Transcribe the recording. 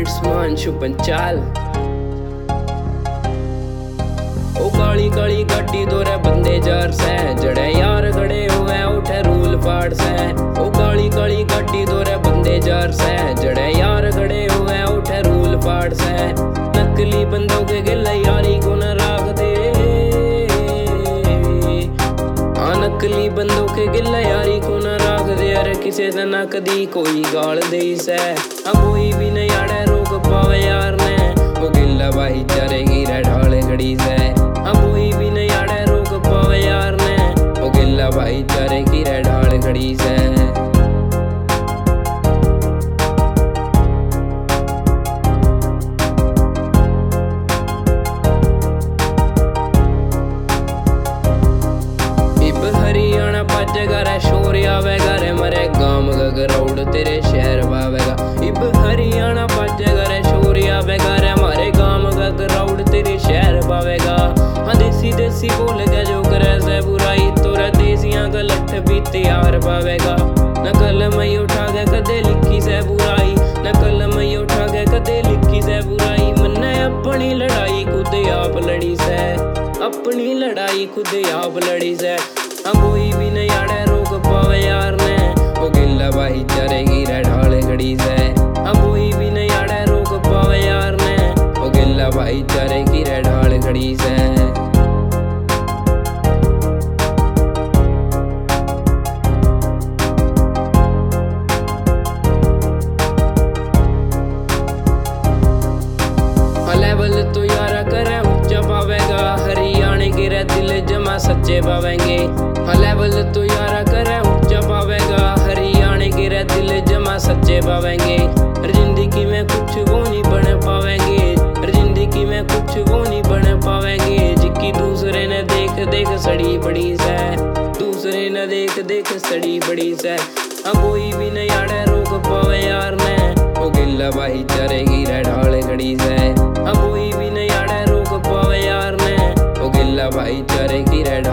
It's मांशु Panchal. ओ काली काली गाड़ी दोरे बंदे जार से जड़े यार खड़े हुए उठे रूल फाड़ से। ओ काली काली गाड़ी दोरे बंदे जार से जड़े यार खड़े हुए उठे रूल फाड़ से। नकली बंदों के गिले यारी को न राख दे, नकली बंदों के गिला यारी को न राख दे। अरे किसे से न कदी कोई गाल दे से, कोई भी नहीं आड़े रोक पावे यार ने। वो गिला भाईचारे की ढाल खड़ी से, कोई भी नहीं आड़े रोक पावे यार ने। वो गिला भाईचारे की ढाल खड़ी से। हरियाणा पाजेगा रे शोर आवेगा रे, मरे गांव का ग्राउंड तेरे शहर पावेगा। इब हरियाणा पाजेगा रे शोर आवेगा रे, हमारे गांव का ग्राउंड तेरे शहर पावेगा। हाँ देसी देसी बोल के जो करे से बुराई, तोरा देसियां का लठ भी तैयार पावेगा। नकल में उठा के कदे लिखी से बुराई, नकल में उठा के कदे लिखी से बुराई। मन्ने अपनी लड़ाई खुद आप लड़ी से, अपनी लड़ाई खुद आप लड़ी से। कोई भी नहीं आड़े रोक पावे यार ने। वो गिला भाईचारे की ढाल खड़ी से, कोई भी नहीं आड़े रोक पावे यार ने। वो गिला भाईचारे की ढाल खड़ी से। लेवल तो यारा करे ऊंचा पावेगा, हरियाणा के रे दिल जमा सच्चे पावेंगे। लेवल तो यारा करे ऊंचा पावेगा, हरियाणा के रे दिल जमा सच्चे पावेंगे। जिंदगी में कुछ वो नहीं बन पावेंगे, जिंदगी में कुछ वो नहीं बन पावेंगे। जिसकी दूसरे ने देख देख सड़ी पड़ी से, दूसरे ने देख देख सड़ी पड़ी से। कोई भी नहीं आड़े रोक पावे यार ने। वो गिला भाईचारे की ढाल खड़ी से, कोई भी नहीं आड़े रोक पावे यार ने। वो गिला भाईचारे की